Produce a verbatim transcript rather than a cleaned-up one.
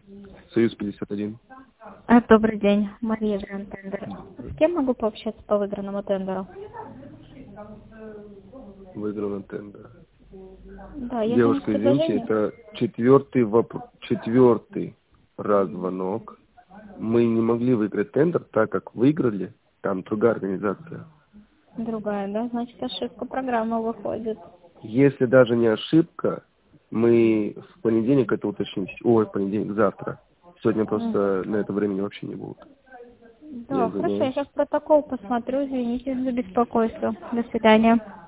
Союз пятьдесят один. А, добрый день, Мария Гранд Тендер. С кем могу пообщаться по выигранному тендеру? Выигранный тендер. Да, я звоню с Девушка, извините, предложением. это четвертый вопрос, четвертый раз звонок. Мы не могли выиграть тендер, так как выиграли там другая организация. Другая, да? Значит, ошибка программы выходит. Если даже не ошибка, мы в понедельник это уточним. Ой, в понедельник, завтра. Сегодня просто на это времени вообще не будет. Я Да, хорошо, я извиняюсь. сейчас протокол посмотрю, извините за беспокойство. До свидания.